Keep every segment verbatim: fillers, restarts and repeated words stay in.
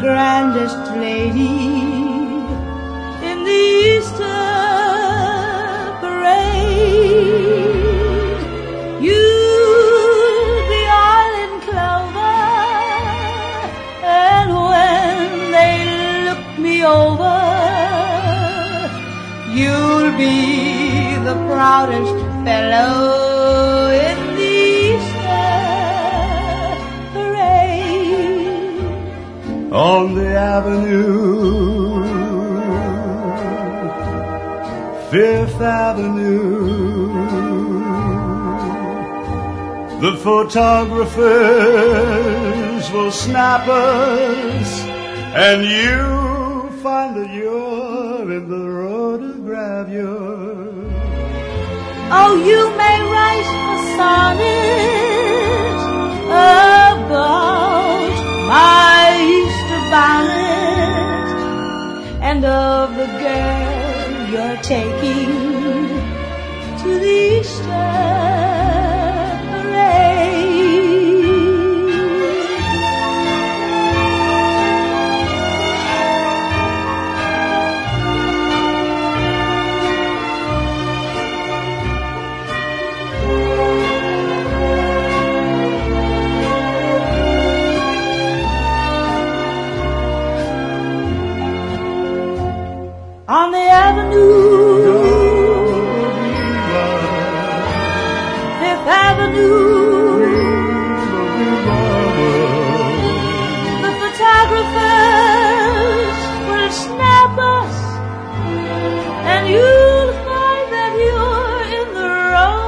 grandest lady in the Easter parade. You'll be all in clover, and when they look me over, you'll be the proudest fellow in the Easter parade. On the avenue, Fifth Avenue, the photographers will snap us, and you find that you're in the rotogravure. Oh, you may write a sonnet about my Easter bonnet and of the girl you're taking to the Easter on the avenue, Fifth Avenue, the photographers will snap us, and you'll find that you're in the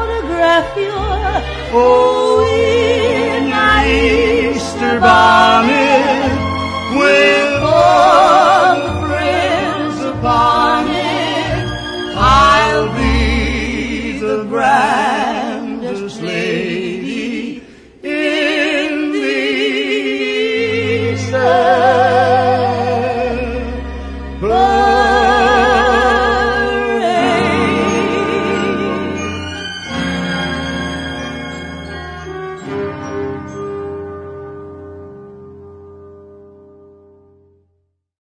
rotograph. You're oh, in my Easter bonnet